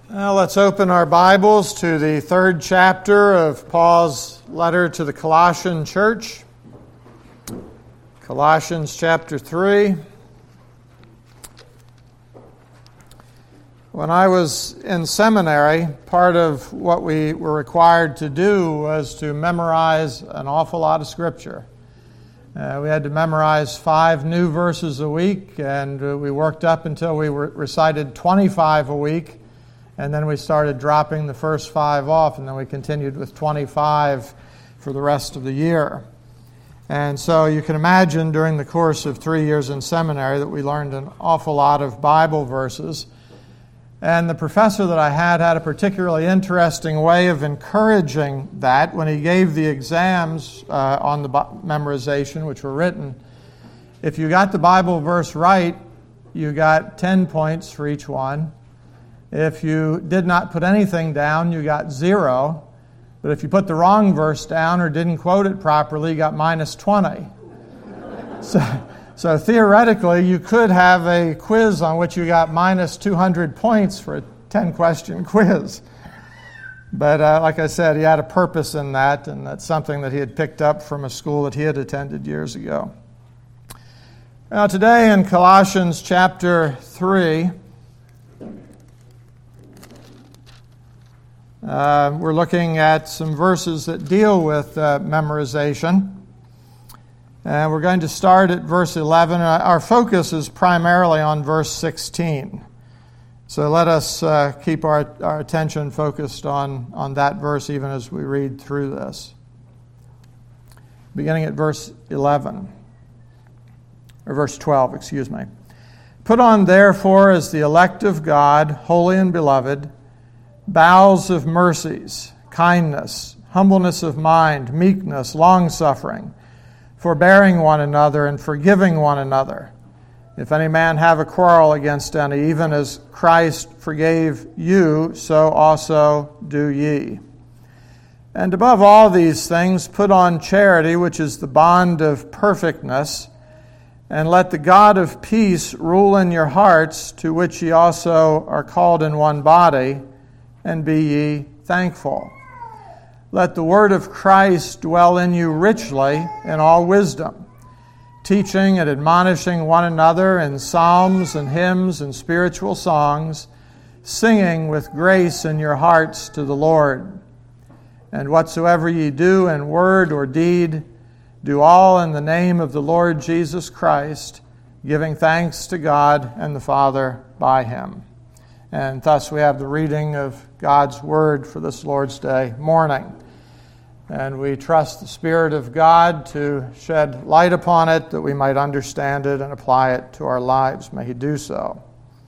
Well, let's open our Bibles to the third chapter of Paul's letter to the Colossian church. Colossians chapter 3. When I was in seminary, part of what we were required to do was to memorize an awful lot of Scripture. We had to memorize 5 new verses a week, and we worked up until we recited 25 a week. And then we started dropping the first 5 off, and then we continued with 25 for the rest of the year. And so you can imagine during the course of 3 years in seminary that we learned an awful lot of Bible verses. And the professor that I had a particularly interesting way of encouraging that when he gave the exams on the memorization, which were written. If you got the Bible verse right, you got 10 points for each one. If you did not put anything down, you got 0. But if you put the wrong verse down or didn't quote it properly, you got minus 20. So theoretically, you could have a quiz on which you got minus 200 points for a 10-question quiz. But like I said, he had a purpose in that, and that's something that he had picked up from a school that he had attended years ago. Now today in Colossians chapter 3, we're looking at some verses that deal with memorization. And we're going to start at verse 11. Our focus is primarily on verse 16. So let us keep our attention focused on that verse even as we read through this. Beginning at verse 11. Or verse 12, excuse me. Put on therefore as the elect of God, holy and beloved, bowels of mercies, kindness, humbleness of mind, meekness, long-suffering, forbearing one another and forgiving one another. If any man have a quarrel against any, even as Christ forgave you, so also do ye. And above all these things, put on charity, which is the bond of perfectness, and let the God of peace rule in your hearts, to which ye also are called in one body, and be ye thankful. Let the word of Christ dwell in you richly in all wisdom, teaching and admonishing one another in psalms and hymns and spiritual songs, singing with grace in your hearts to the Lord. And whatsoever ye do in word or deed, do all in the name of the Lord Jesus Christ, giving thanks to God and the Father by him. And thus we have the reading of God's Word for this Lord's Day morning. And we trust the Spirit of God to shed light upon it that we might understand it and apply it to our lives. May He do so.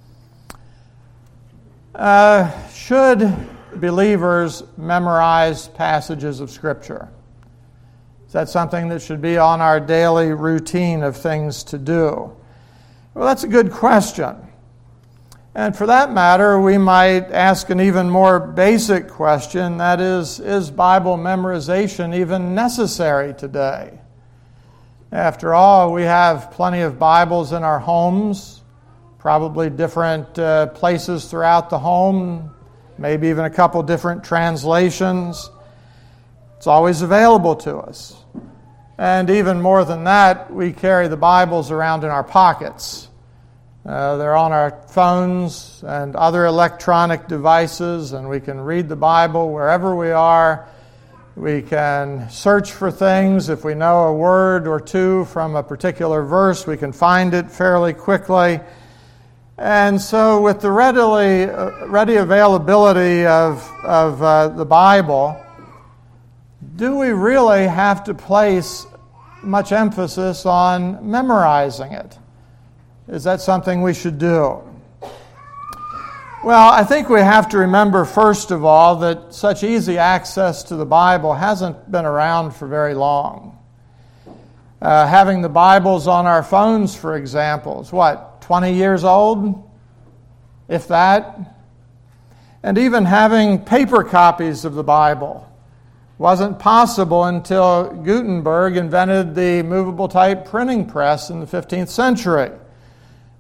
Should believers memorize passages of Scripture? Is that something that should be on our daily routine of things to do? Well, that's a good question. And for that matter, we might ask an even more basic question, that is Bible memorization even necessary today? After all, we have plenty of Bibles in our homes, probably different places throughout the home, maybe even a couple different translations. It's always available to us. And even more than that, we carry the Bibles around in our pockets. They're on our phones and other electronic devices, and we can read the Bible wherever we are. We can search for things. If we know a word or two from a particular verse, we can find it fairly quickly. And so with the ready availability of the Bible, do we really have to place much emphasis on memorizing it? Is that something we should do? Well, I think we have to remember, first of all, that such easy access to the Bible hasn't been around for very long. Having the Bibles on our phones, for example, is 20 years old? If that? And even having paper copies of the Bible wasn't possible until Gutenberg invented the movable type printing press in the 15th century.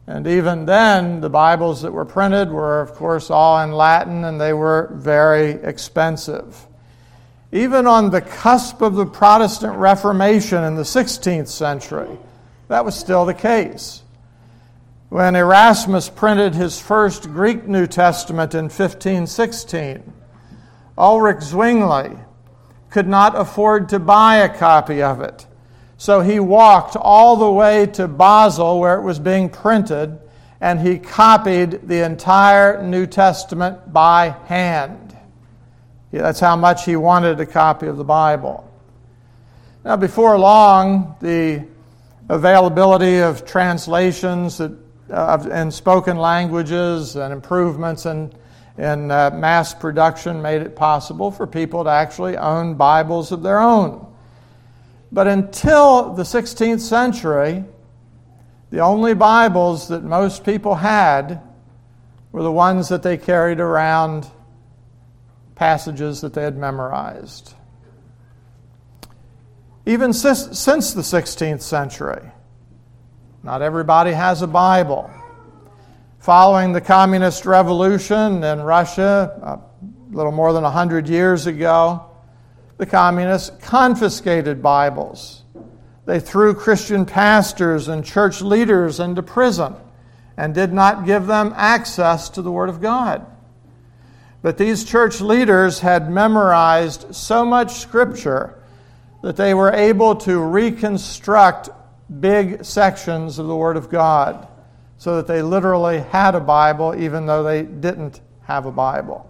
And even then, the Bibles that were printed were, of course, all in Latin, and they were very expensive. Even on the cusp of the Protestant Reformation in the 16th century, that was still the case. When Erasmus printed his first Greek New Testament in 1516, Ulrich Zwingli could not afford to buy a copy of it. So he walked all the way to Basel where it was being printed, and he copied the entire New Testament by hand. That's how much he wanted a copy of the Bible. Now, before long, the availability of translations in spoken languages and improvements in mass production made it possible for people to actually own Bibles of their own. But until the 16th century, the only Bibles that most people had were the ones that they carried around, passages that they had memorized. Even since the 16th century, not everybody has a Bible. Following the communist revolution in Russia, a little more than 100 years ago, the communists confiscated Bibles. They threw Christian pastors and church leaders into prison and did not give them access to the Word of God. But these church leaders had memorized so much Scripture that they were able to reconstruct big sections of the Word of God so that they literally had a Bible even though they didn't have a Bible.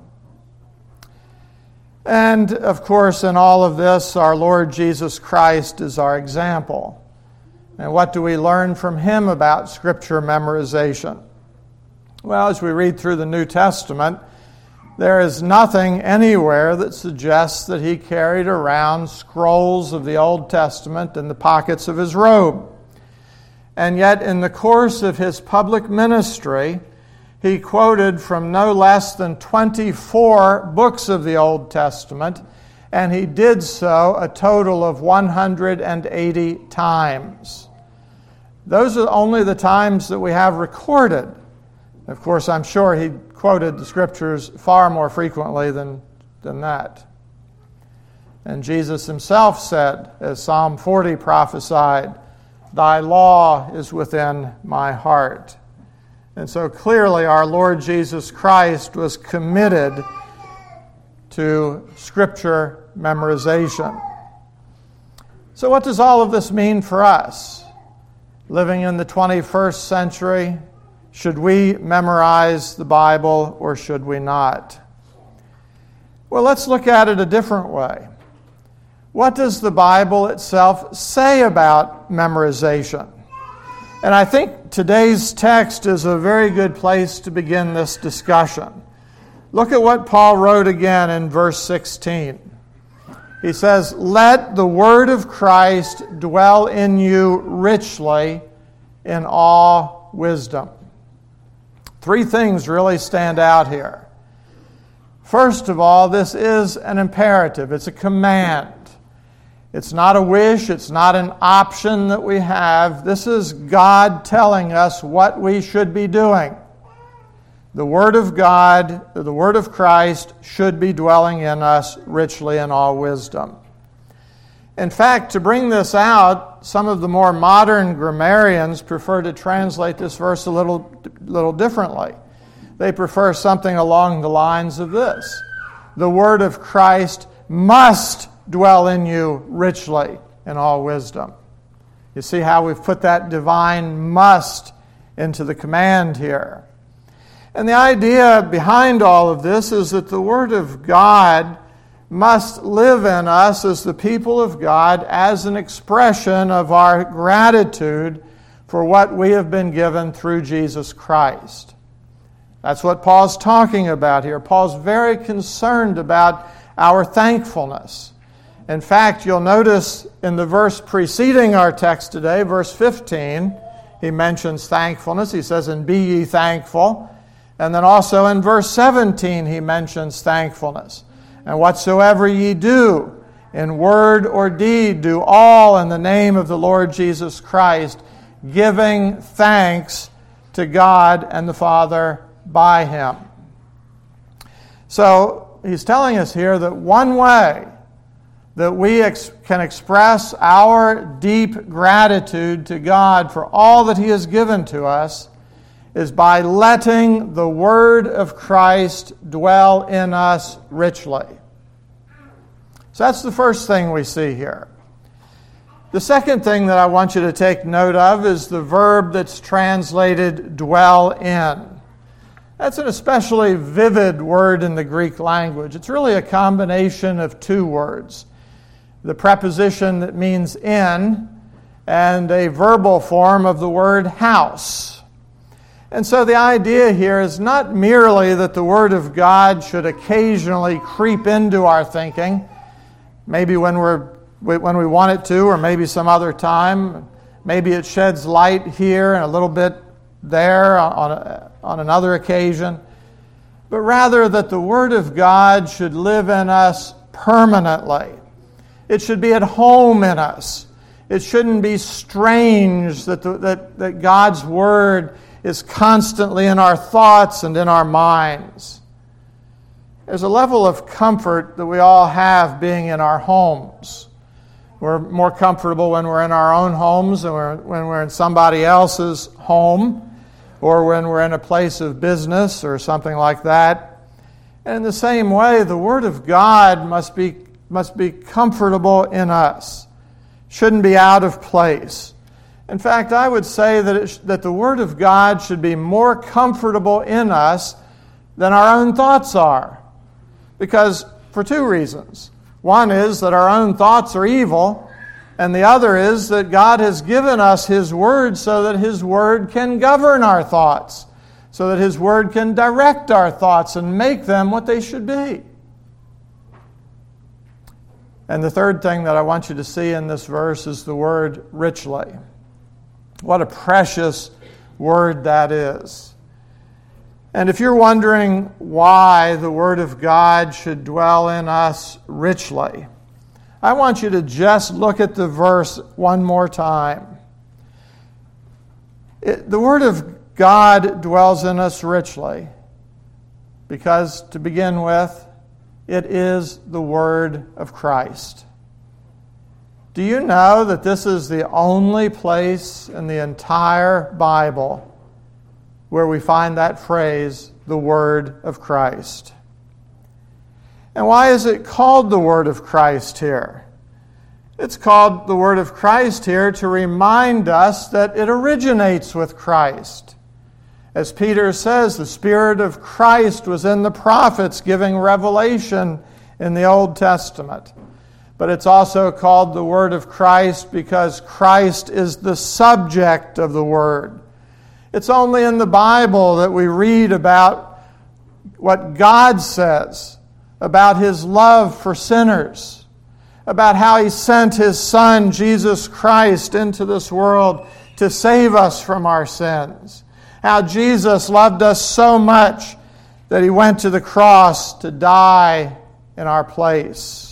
And, of course, in all of this, our Lord Jesus Christ is our example. And what do we learn from Him about Scripture memorization? Well, as we read through the New Testament, there is nothing anywhere that suggests that He carried around scrolls of the Old Testament in the pockets of His robe. And yet, in the course of His public ministry, He quoted from no less than 24 books of the Old Testament, and He did so a total of 180 times. Those are only the times that we have recorded. Of course, I'm sure He quoted the Scriptures far more frequently than that. And Jesus Himself said, as Psalm 40 prophesied, "Thy law is within my heart." And so clearly our Lord Jesus Christ was committed to Scripture memorization. So what does all of this mean for us? Living in the 21st century, should we memorize the Bible or should we not? Well, let's look at it a different way. What does the Bible itself say about memorization? And I think today's text is a very good place to begin this discussion. Look at what Paul wrote again in verse 16. He says, "Let the word of Christ dwell in you richly in all wisdom." Three things really stand out here. First of all, this is an imperative. It's a command. It's not a wish. It's not an option that we have. This is God telling us what we should be doing. The Word of God, the Word of Christ, should be dwelling in us richly in all wisdom. In fact, to bring this out, some of the more modern grammarians prefer to translate this verse a little differently. They prefer something along the lines of this: the Word of Christ must dwell in you richly in all wisdom. You see how we've put that divine must into the command here. And the idea behind all of this is that the Word of God must live in us as the people of God as an expression of our gratitude for what we have been given through Jesus Christ. That's what Paul's talking about here. Paul's very concerned about our thankfulness. In fact, you'll notice in the verse preceding our text today, verse 15, he mentions thankfulness. He says, "And be ye thankful." And then also in verse 17, he mentions thankfulness. "And whatsoever ye do, in word or deed, do all in the name of the Lord Jesus Christ, giving thanks to God and the Father by him. So he's telling us here that one way that we can express our deep gratitude to God for all that he has given to us is by letting the Word of Christ dwell in us richly. So that's the first thing we see here. The second thing that I want you to take note of is the verb that's translated dwell in. That's an especially vivid word in the Greek language. It's really a combination of two words. The preposition that means in and a verbal form of the word house. And so the idea here is not merely that the Word of God should occasionally creep into our thinking, maybe when we want it to, or maybe some other time. Maybe it sheds light here and a little bit there on another occasion. But rather that the Word of God should live in us permanently. It should be at home in us. It shouldn't be strange that God's Word is constantly in our thoughts and in our minds. There's a level of comfort that we all have being in our homes. We're more comfortable when we're in our own homes than when we're in somebody else's home, or when we're in a place of business or something like that. And in the same way, the Word of God must be comfortable in us. Shouldn't be out of place. In fact, I would say that the Word of God should be more comfortable in us than our own thoughts are. Because, for two reasons. One is that our own thoughts are evil, and the other is that God has given us His Word so that His Word can govern our thoughts, so that His Word can direct our thoughts and make them what they should be. And the third thing that I want you to see in this verse is the word richly. What a precious word that is. And if you're wondering why the Word of God should dwell in us richly, I want you to just look at the verse one more time. The Word of God dwells in us richly because, to begin with, it is the Word of Christ. Do you know that this is the only place in the entire Bible where we find that phrase, the Word of Christ? And why is it called the Word of Christ here? It's called the Word of Christ here to remind us that it originates with Christ. As Peter says, the Spirit of Christ was in the prophets giving revelation in the Old Testament. But it's also called the Word of Christ because Christ is the subject of the Word. It's only in the Bible that we read about what God says, about His love for sinners, about how He sent His Son, Jesus Christ, into this world to save us from our sins. How Jesus loved us so much that He went to the cross to die in our place.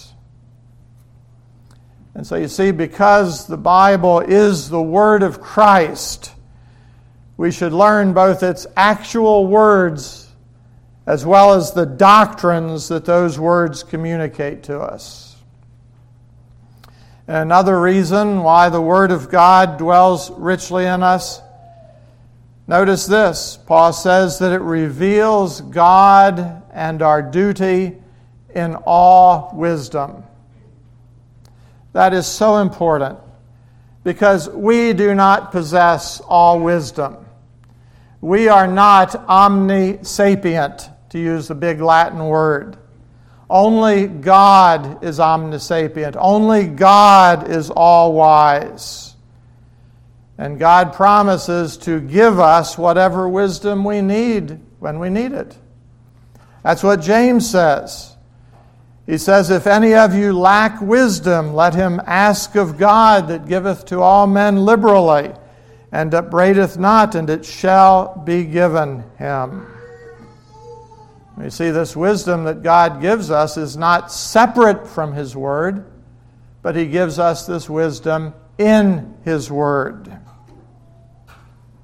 And so you see, because the Bible is the Word of Christ, we should learn both its actual words as well as the doctrines that those words communicate to us. And another reason why the Word of God dwells richly in us, notice this. Paul says that it reveals God and our duty in all wisdom. That is so important because we do not possess all wisdom. We are not omnisapient, to use the big Latin word. Only God is omnisapient. Only God is all-wise. And God promises to give us whatever wisdom we need when we need it. That's what James says. He says, if any of you lack wisdom, let him ask of God that giveth to all men liberally, and upbraideth not, and it shall be given him. You see, this wisdom that God gives us is not separate from His Word, but He gives us this wisdom in His Word.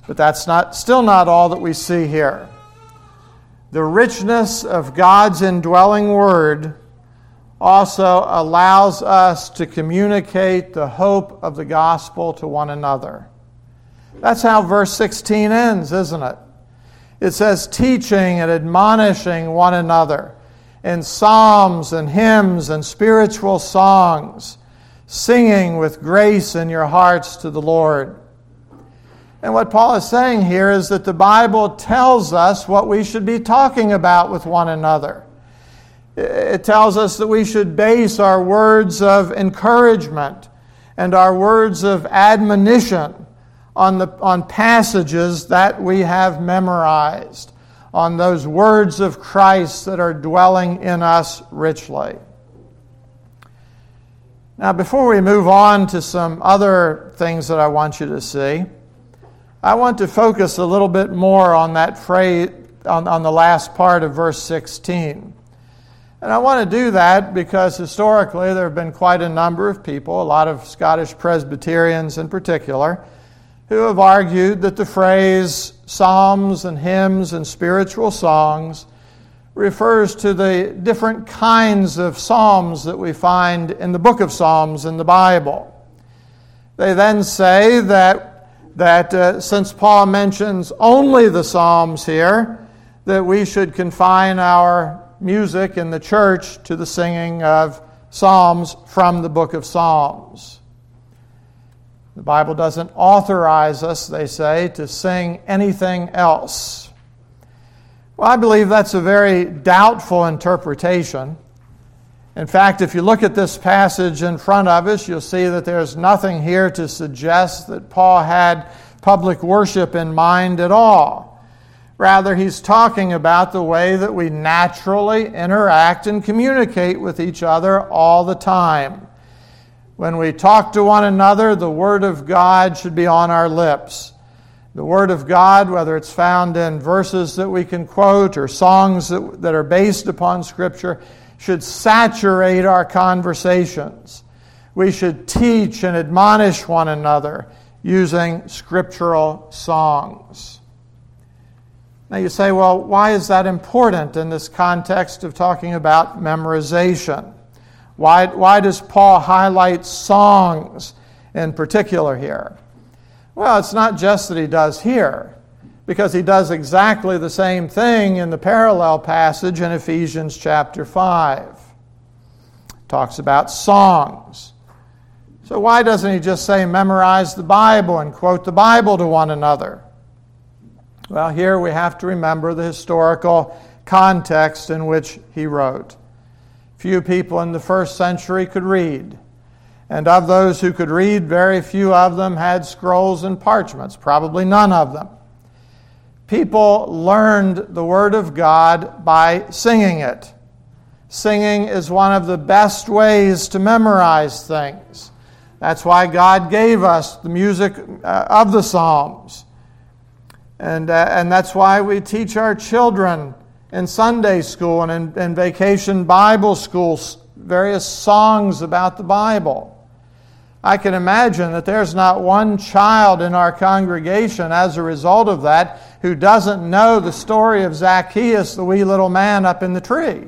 But that's still not all that we see here. The richness of God's indwelling Word also allows us to communicate the hope of the gospel to one another. That's how verse 16 ends, isn't it? It says, teaching and admonishing one another in psalms and hymns and spiritual songs, singing with grace in your hearts to the Lord. And what Paul is saying here is that the Bible tells us what we should be talking about with one another. It tells us that we should base our words of encouragement and our words of admonition on passages that we have memorized, on those words of Christ that are dwelling in us richly. Now, before we move on to some other things that I want you to see, I want to focus a little bit more on that phrase, on the last part of verse 16. And I want to do that because historically there have been quite a number of people, a lot of Scottish Presbyterians in particular, who have argued that the phrase psalms and hymns and spiritual songs refers to the different kinds of psalms that we find in the book of Psalms in the Bible. They then say that since Paul mentions only the psalms here, that we should confine our music in the church to the singing of psalms from the book of Psalms. The Bible doesn't authorize us, they say, to sing anything else. Well, I believe that's a very doubtful interpretation. In fact, if you look at this passage in front of us, you'll see that there's nothing here to suggest that Paul had public worship in mind at all. Rather, he's talking about the way that we naturally interact and communicate with each other all the time. When we talk to one another, the Word of God should be on our lips. The Word of God, whether it's found in verses that we can quote or songs that are based upon Scripture, should saturate our conversations. We should teach and admonish one another using scriptural songs. Now you say, well, why is that important in this context of talking about memorization? Why does Paul highlight songs in particular here? Well, it's not just that he does here, because he does exactly the same thing in the parallel passage in Ephesians chapter 5. It talks about songs. So why doesn't he just say memorize the Bible and quote the Bible to one another? Well, here we have to remember the historical context in which he wrote. Few people in the first century could read. And of those who could read, very few of them had scrolls and parchments, probably none of them. People learned the Word of God by singing it. Singing is one of the best ways to memorize things. That's why God gave us the music of the Psalms. And that's why we teach our children in Sunday school and in vacation Bible schools various songs about the Bible. I can imagine that there's not one child in our congregation as a result of that who doesn't know the story of Zacchaeus, the wee little man up in the tree.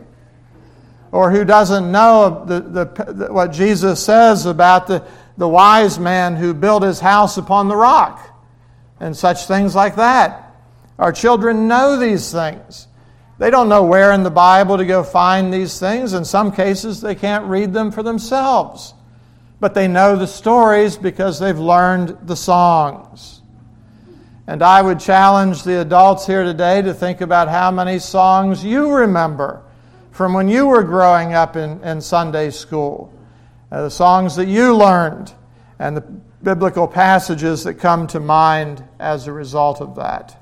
Or who doesn't know what Jesus says about the wise man who built his house upon the rock. And such things like that. Our children know these things. They don't know where in the Bible to go find these things. In some cases, they can't read them for themselves. But they know the stories because they've learned the songs. And I would challenge the adults here today to think about how many songs you remember from when you were growing up in Sunday school. The songs that you learned and the biblical passages that come to mind as a result of that.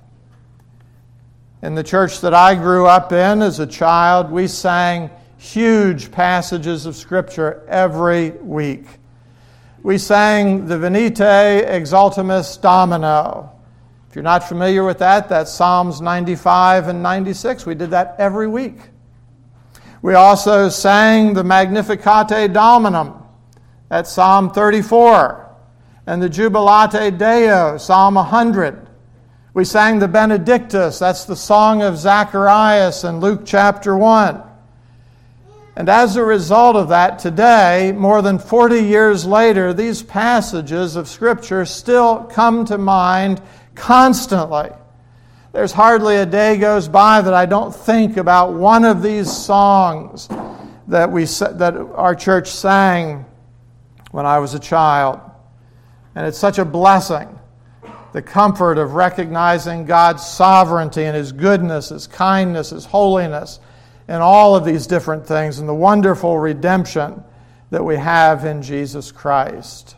In the church that I grew up in as a child, we sang huge passages of Scripture every week. We sang the Venite Exultemus Domino. If you're not familiar with that, that's Psalms 95 and 96. We did that every week. We also sang the Magnificat Dominum. That's Psalm 34. And the Jubilate Deo, Psalm 100. We sang the Benedictus, that's the song of Zacharias in Luke chapter 1. And as a result of that, today, more than 40 years later, these passages of Scripture still come to mind constantly. There's hardly a day goes by that I don't think about one of these songs that our church sang when I was a child. And it's such a blessing, the comfort of recognizing God's sovereignty and His goodness, His kindness, His holiness, and all of these different things, and the wonderful redemption that we have in Jesus Christ.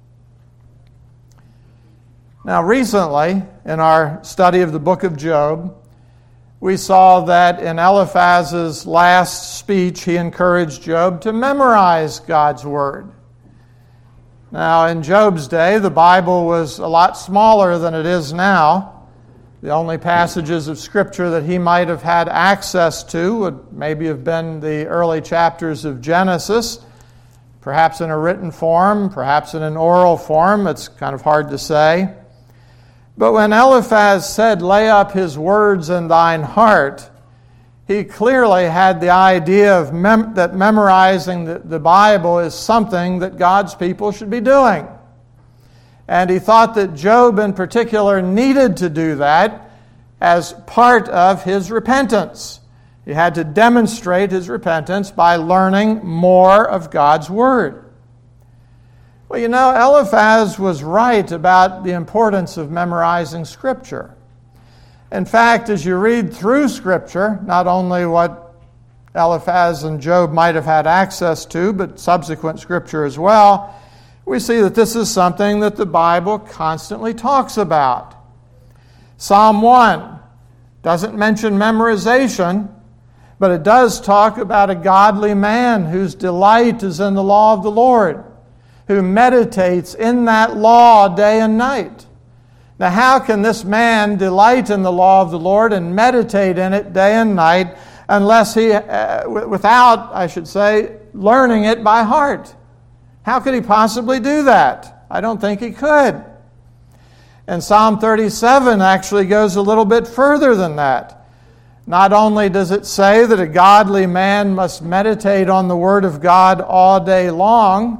Now, recently, in our study of the book of Job, we saw that in Eliphaz's last speech, he encouraged Job to memorize God's Word. Now, in Job's day, the Bible was a lot smaller than it is now. The only passages of Scripture that he might have had access to would maybe have been the early chapters of Genesis, perhaps in a written form, perhaps in an oral form. It's kind of hard to say. But when Eliphaz said, "Lay up his words in thine heart," he clearly had the idea of that memorizing the Bible is something that God's people should be doing. And he thought that Job in particular needed to do that as part of his repentance. He had to demonstrate his repentance by learning more of God's Word. Well, you know, Eliphaz was right about the importance of memorizing Scripture. In fact, as you read through Scripture, not only what Eliphaz and Job might have had access to, but subsequent Scripture as well, we see that this is something that the Bible constantly talks about. Psalm 1 doesn't mention memorization, but it does talk about a godly man whose delight is in the law of the Lord, who meditates in that law day and night. Now, how can this man delight in the law of the Lord and meditate in it day and night unless without, I should say, learning it by heart? How could he possibly do that? I don't think he could. And Psalm 37 actually goes a little bit further than that. Not only does it say that a godly man must meditate on the Word of God all day long,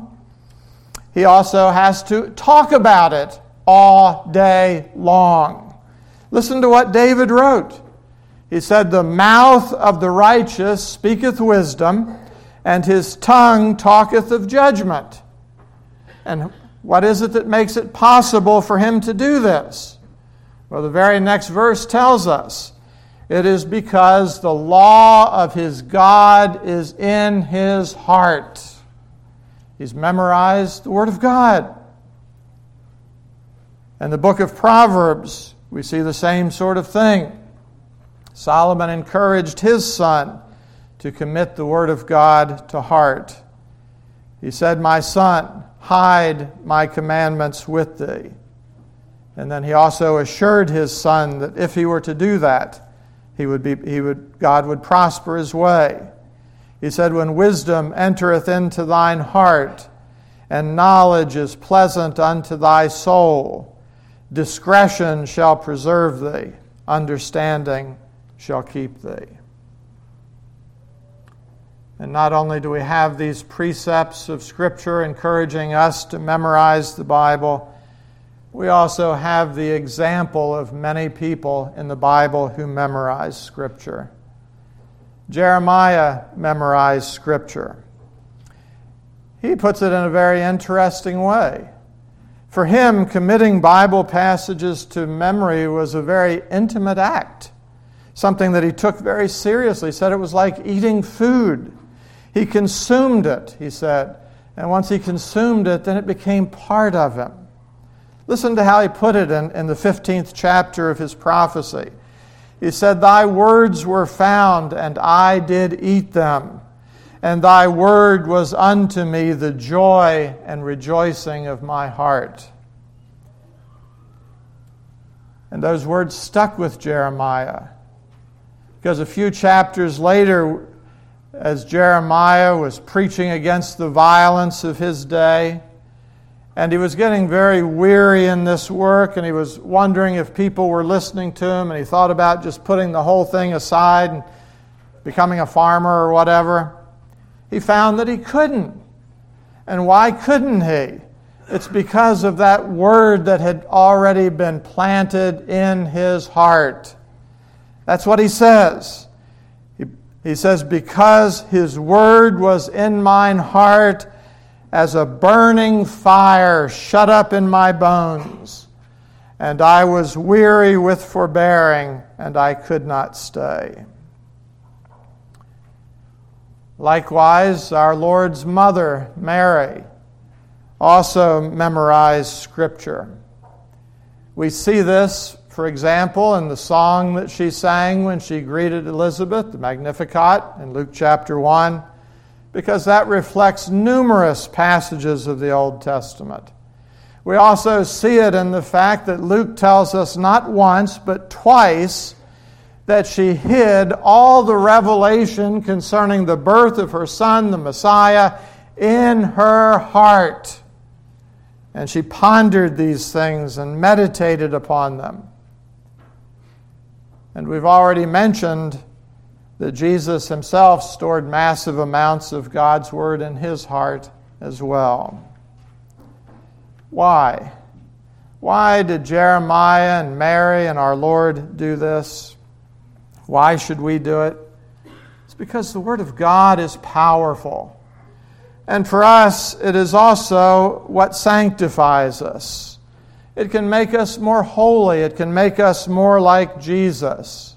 he also has to talk about it all day long. Listen to what David wrote. He said, "The mouth of the righteous speaketh wisdom, and his tongue talketh of judgment." And what is it that makes it possible for him to do this? Well, the very next verse tells us, it is because the law of his God is in his heart. He's memorized the Word of God. In the book of Proverbs, we see the same sort of thing. Solomon encouraged his son to commit the Word of God to heart. He said, "My son, hide my commandments with thee." And then he also assured his son that if he were to do that, God would prosper his way. He said, "When wisdom entereth into thine heart, and knowledge is pleasant unto thy soul, discretion shall preserve thee, understanding shall keep thee." And not only do we have these precepts of Scripture encouraging us to memorize the Bible, we also have the example of many people in the Bible who memorize Scripture. Jeremiah memorized Scripture. He puts it in a very interesting way. For him, committing Bible passages to memory was a very intimate act, something that he took very seriously. He said it was like eating food. He consumed it, he said, and once he consumed it, then it became part of him. Listen to how he put it in the 15th chapter of his prophecy. He said, "Thy words were found, and I did eat them. And thy word was unto me the joy and rejoicing of my heart." And those words stuck with Jeremiah. Because a few chapters later, as Jeremiah was preaching against the violence of his day, And he was getting very weary in this work, and he was wondering if people were listening to him, and he thought about just putting the whole thing aside and becoming a farmer or whatever. He found that he couldn't. And why couldn't he? It's because of that word that had already been planted in his heart. That's what he says. He says, because his word was in mine heart as a burning fire shut up in my bones, and I was weary with forbearing, and I could not stay. Likewise, our Lord's mother, Mary, also memorized Scripture. We see this, for example, in the song that she sang when she greeted Elizabeth, the Magnificat, in Luke chapter 1, because that reflects numerous passages of the Old Testament. We also see it in the fact that Luke tells us not once, but twice, that she hid all the revelation concerning the birth of her son, the Messiah, in her heart. And she pondered these things and meditated upon them. And we've already mentioned that Jesus himself stored massive amounts of God's word in his heart as well. Why? Why did Jeremiah and Mary and our Lord do this? Why should we do it? It's because the Word of God is powerful. And for us, it is also what sanctifies us. It can make us more holy. It can make us more like Jesus.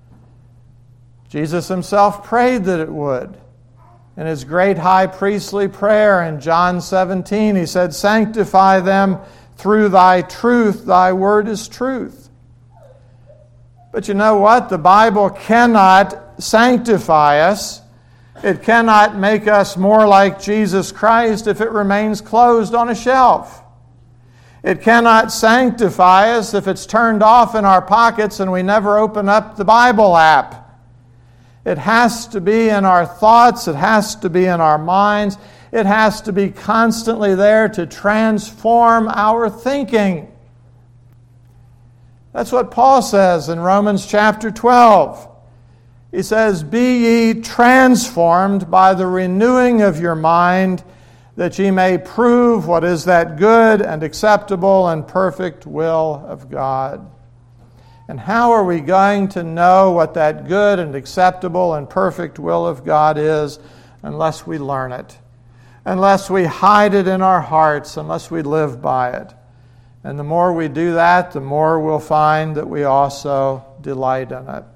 Jesus himself prayed that it would. In his great high priestly prayer in John 17, he said, "Sanctify them through thy truth. Thy word is truth." But you know what? The Bible cannot sanctify us. It cannot make us more like Jesus Christ if it remains closed on a shelf. It cannot sanctify us if it's turned off in our pockets and we never open up the Bible app. It has to be in our thoughts. It has to be in our minds. It has to be constantly there to transform our thinking. That's what Paul says in Romans chapter 12. He says, "Be ye transformed by the renewing of your mind, that ye may prove what is that good and acceptable and perfect will of God." And how are we going to know what that good and acceptable and perfect will of God is unless we learn it, unless we hide it in our hearts, unless we live by it? And the more we do that, the more we'll find that we also delight in it.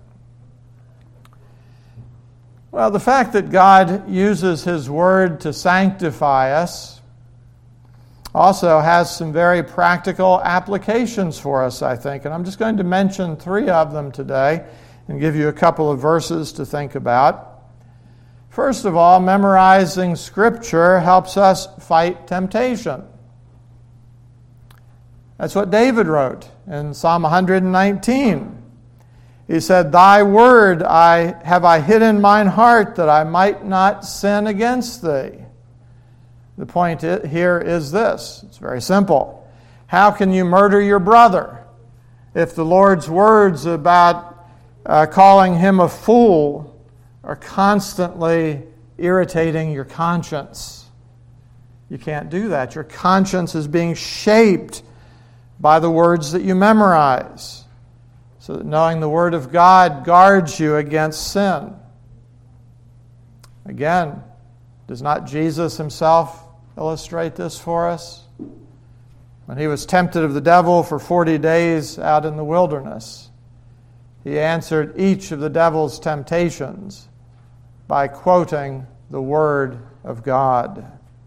Well, the fact that God uses His Word to sanctify us also has some very practical applications for us, I think. And I'm just going to mention 3 of them today and give you a couple of verses to think about. First of all, memorizing Scripture helps us fight temptation. That's what David wrote in Psalm 119. He said, "Thy word have I hid in mine heart, that I might not sin against thee." The point here is this. It's very simple. How can you murder your brother if the Lord's words about calling him a fool are constantly irritating your conscience? You can't do that. Your conscience is being shaped by the words that you memorize, so that knowing the Word of God guards you against sin. Again, does not Jesus himself illustrate this for us? When he was tempted of the devil for 40 days out in the wilderness, he answered each of the devil's temptations by quoting the Word of God.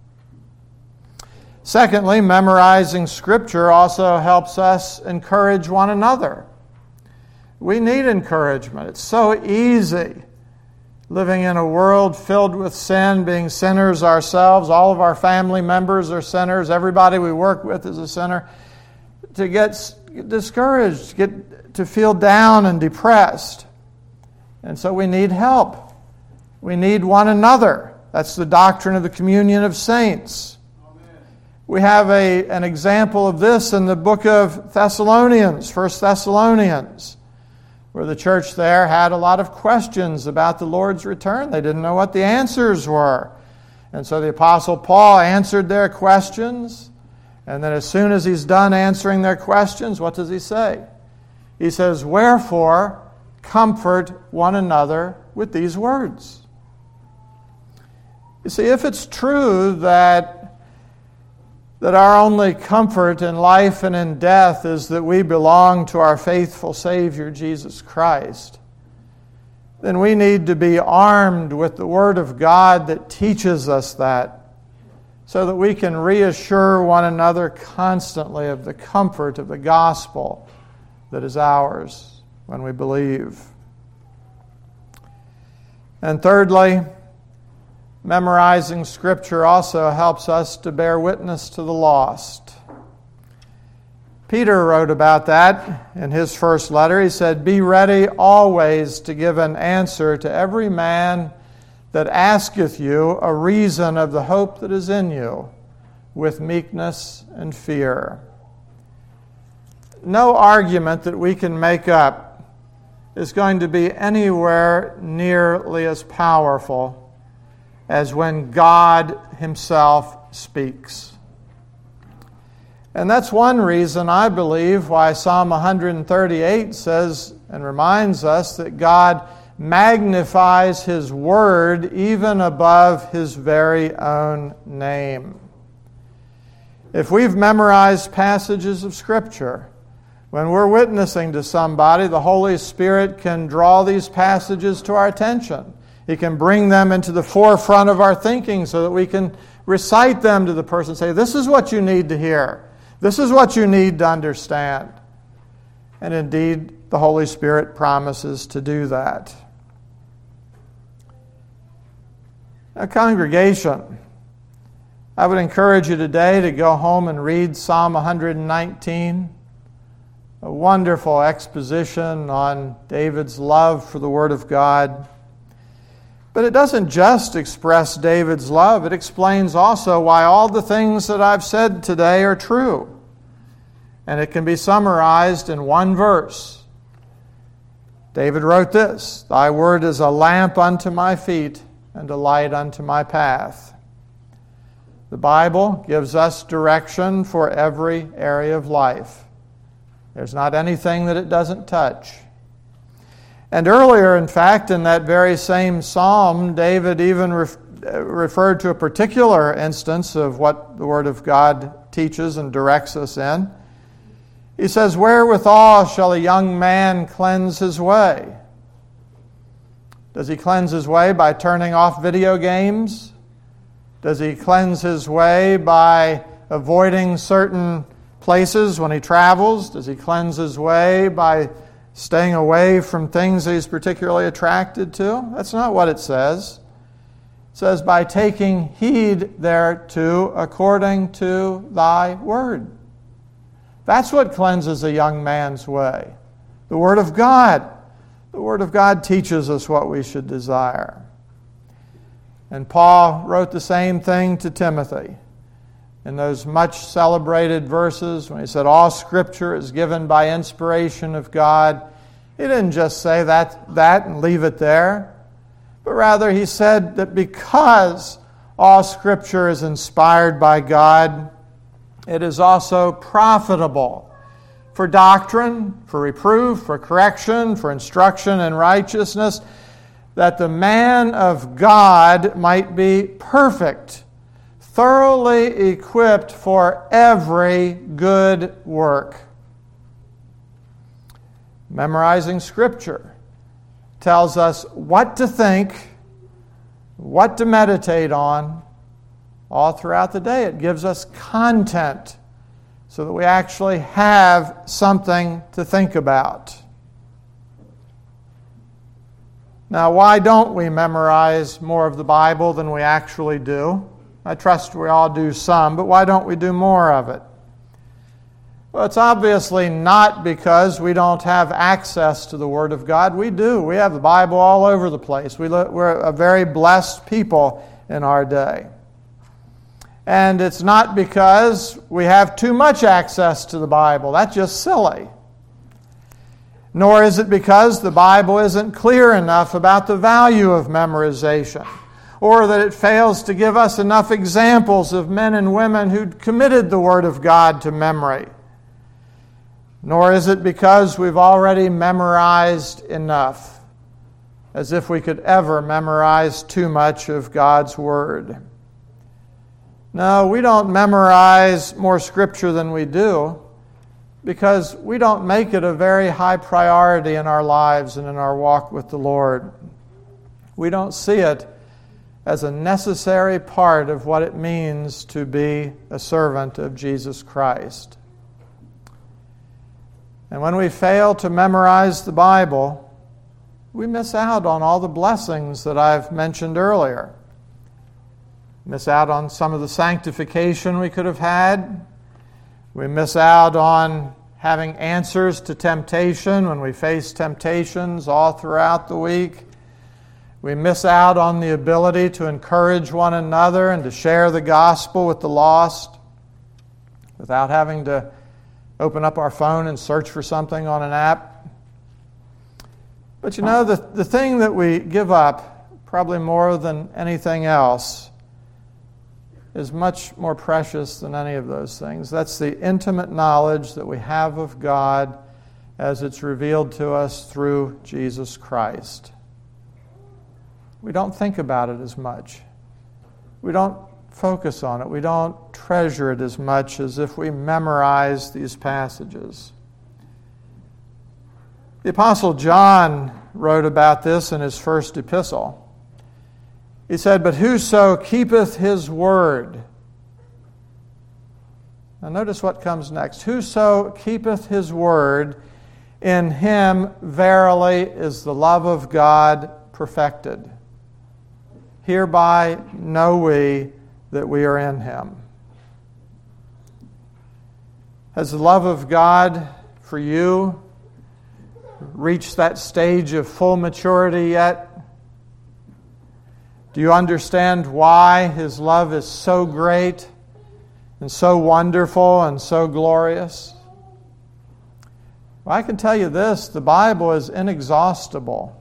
Secondly, memorizing Scripture also helps us encourage one another. We need encouragement. It's so easy living in a world filled with sin, being sinners ourselves. All of our family members are sinners. Everybody we work with is a sinner. To get discouraged, to feel down and depressed. And so we need help. We need one another. That's the doctrine of the communion of saints. We have an example of this in the book of Thessalonians, 1 Thessalonians, where the church there had a lot of questions about the Lord's return. They didn't know what the answers were. And so the Apostle Paul answered their questions. And then as soon as he's done answering their questions, what does he say? He says, "Wherefore, comfort one another with these words." You see, if it's true that our only comfort in life and in death is that we belong to our faithful Savior, Jesus Christ, then we need to be armed with the Word of God that teaches us that, so that we can reassure one another constantly of the comfort of the gospel that is ours when we believe. And thirdly, memorizing Scripture also helps us to bear witness to the lost. Peter wrote about that in his first letter. He said, "Be ready always to give an answer to every man that asketh you a reason of the hope that is in you, with meekness and fear." No argument that we can make up is going to be anywhere nearly as powerful as when God Himself speaks. And that's one reason, I believe, why Psalm 138 says and reminds us that God magnifies His Word even above His very own name. If we've memorized passages of Scripture, when we're witnessing to somebody, the Holy Spirit can draw these passages to our attention. He can bring them into the forefront of our thinking so that we can recite them to the person and say, "This is what you need to hear. This is what you need to understand." And indeed, the Holy Spirit promises to do that. Now, congregation, I would encourage you today to go home and read Psalm 119, a wonderful exposition on David's love for the Word of God. But it doesn't just express David's love. It explains also why all the things that I've said today are true. And it can be summarized in one verse. David wrote this, "Thy word is a lamp unto my feet and a light unto my path." The Bible gives us direction for every area of life. There's not anything that it doesn't touch. And earlier, in fact, in that very same psalm, David even referred to a particular instance of what the Word of God teaches and directs us in. He says, "Wherewithal shall a young man cleanse his way?" Does he cleanse his way by turning off video games? Does he cleanse his way by avoiding certain places when he travels? Does he cleanse his way by staying away from things that he's particularly attracted to? That's not what it says. It says, "By taking heed thereto according to thy word." That's what cleanses a young man's way. The Word of God. The Word of God teaches us what we should desire. And Paul wrote the same thing to Timothy in those much celebrated verses when he said, "All Scripture is given by inspiration of God." He didn't just say that and leave it there, but rather he said that because all Scripture is inspired by God, it is also profitable for doctrine, for reproof, for correction, for instruction in righteousness, that the man of God might be perfect, thoroughly equipped for every good work. Memorizing Scripture tells us what to think, what to meditate on, all throughout the day. It gives us content so that we actually have something to think about. Now, why don't we memorize more of the Bible than we actually do? I trust we all do some, but why don't we do more of it? Well, it's obviously not because we don't have access to the Word of God. We do. We have the Bible all over the place. We're a very blessed people in our day. And it's not because we have too much access to the Bible. That's just silly. Nor is it because the Bible isn't clear enough about the value of memorization, or that it fails to give us enough examples of men and women who committed the Word of God to memory. Nor is it because we've already memorized enough, as if we could ever memorize too much of God's Word. No, we don't memorize more Scripture than we do because we don't make it a very high priority in our lives and in our walk with the Lord. We don't see it as a necessary part of what it means to be a servant of Jesus Christ. And when we fail to memorize the Bible, we miss out on all the blessings that I've mentioned earlier. Miss out on some of the sanctification we could have had. We miss out on having answers to temptation when we face temptations all throughout the week. We miss out on the ability to encourage one another and to share the gospel with the lost without having to open up our phone and search for something on an app. But you know, the thing that we give up, probably more than anything else, is much more precious than any of those things. That's the intimate knowledge that we have of God as it's revealed to us through Jesus Christ. We don't think about it as much. We don't focus on it. We don't treasure it as much as if we memorize these passages. The Apostle John wrote about this in his first epistle. He said, "But whoso keepeth his word." Now notice what comes next. "Whoso keepeth his word, in him verily is the love of God perfected. Hereby know we that we are in him." Has the love of God for you reached that stage of full maturity yet? Do you understand why His love is so great and so wonderful and so glorious? Well, I can tell you this, the Bible is inexhaustible.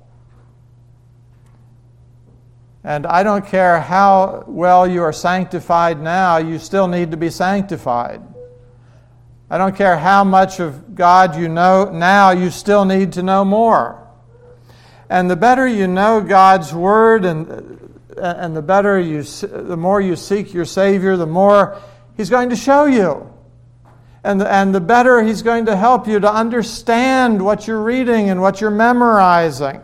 And I don't care how well you are sanctified now, you still need to be sanctified. I don't care how much of God you know now, you still need to know more. And the better you know God's Word and the more you seek your Savior, the more He's going to show you. And the better He's going to help you to understand what you're reading and what you're memorizing.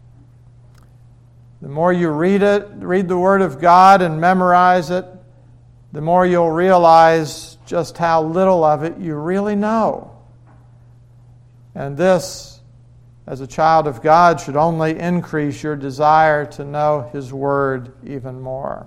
The more you read the Word of God and memorize it, the more you'll realize just how little of it you really know. And this, as a child of God, should only increase your desire to know His Word even more.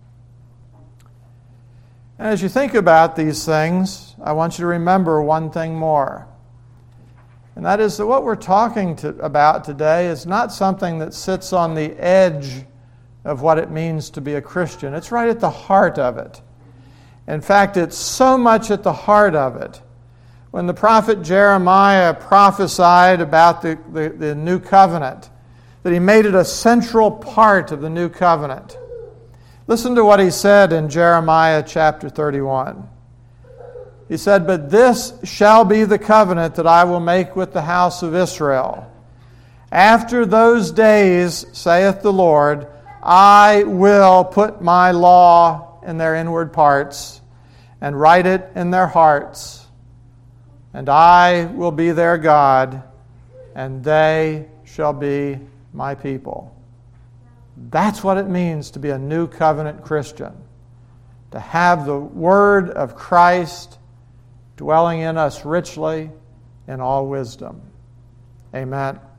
And as you think about these things, I want you to remember one thing more. And that is that what we're talking about today is not something that sits on the edge of what it means to be a Christian. It's right at the heart of it. In fact, it's so much at the heart of it. When the prophet Jeremiah prophesied about the new covenant, that he made it a central part of the new covenant. Listen to what he said in Jeremiah chapter 31. He said, "But this shall be the covenant that I will make with the house of Israel. After those days, saith the Lord, I will put my law in their inward parts and write it in their hearts. And I will be their God, and they shall be my people." That's what it means to be a new covenant Christian. To have the Word of Christ dwelling in us richly in all wisdom. Amen.